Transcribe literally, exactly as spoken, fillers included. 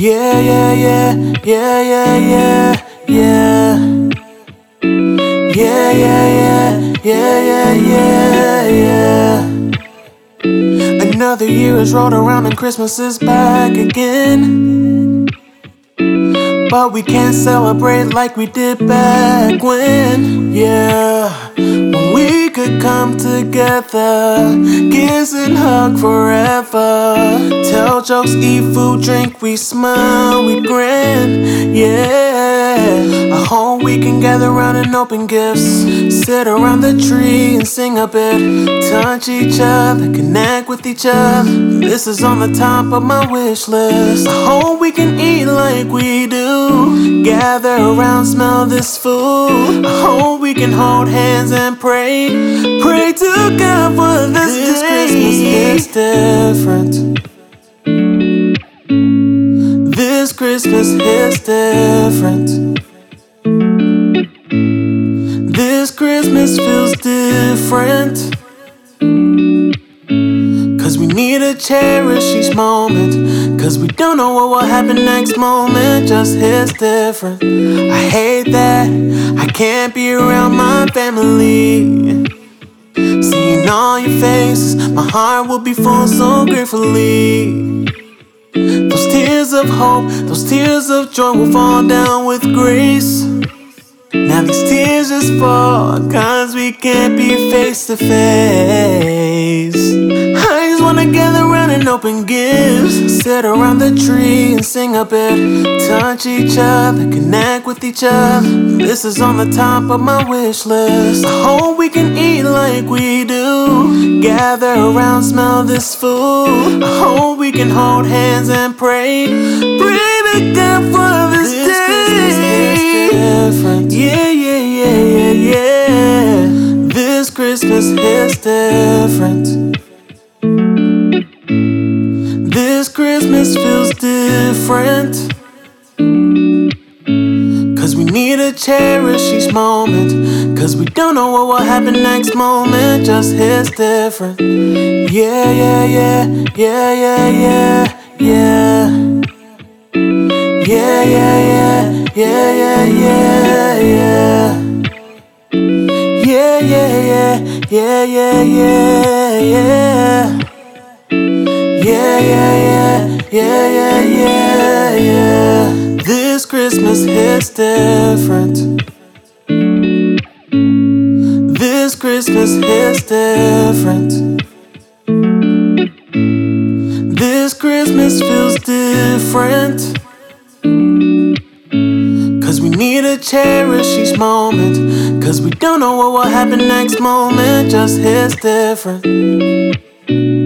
Yeah, yeah, yeah, yeah, yeah, yeah, yeah. Yeah, yeah, yeah, yeah, yeah, yeah, yeah. Another year is rolled around and Christmas is back again. But we can't celebrate like we did back when. Yeah, when we could come together, kiss and hug forever. Tell jokes, eat food, drink, we smile, we grin. Yeah, a whole weekend gather around and open gifts. Sit around the tree and sing a bit. Touch each other, connect with each other. This is on the top of my wish list. A whole we can eat like we do. Gather around, smell this food. I hope we can hold hands and pray. Pray to God for this, this day. Christmas is different. This Christmas is different. This Christmas feels different. Cause we need to cherish each moment. Cause we don't know what will happen next moment. Just hits different. I hate that I can't be around my family. Seeing all your faces, my heart will be full so gratefully. Those tears of hope, those tears of joy will fall down with grace. Now these tears just fall cause we can't be face to face. I just wanna gather around and open gifts. Sit around the tree and sing a bit. Touch each other, connect with each other. This is on the top of my wish list. I hope we can eat like we do. Gather around, smell this food. I hope we can hold hands and pray. Pray to God for this, this day. Christmas is different. Yeah, yeah, yeah, yeah, yeah. This Christmas is different. This Christmas feels different. Cause we need to cherish each moment. Cause we don't know what will happen next moment. Just hits different. Yeah, yeah, yeah, yeah, yeah, yeah, yeah. Yeah, yeah, yeah, yeah, yeah, yeah, yeah. Yeah, yeah, yeah, yeah, yeah, yeah, yeah. Yeah, yeah, yeah, yeah, yeah, yeah, yeah. This Christmas hits different. This Christmas hits different. This Christmas feels different. Cause we need to cherish each moment. Cause we don't know what will happen next moment. Just hits different.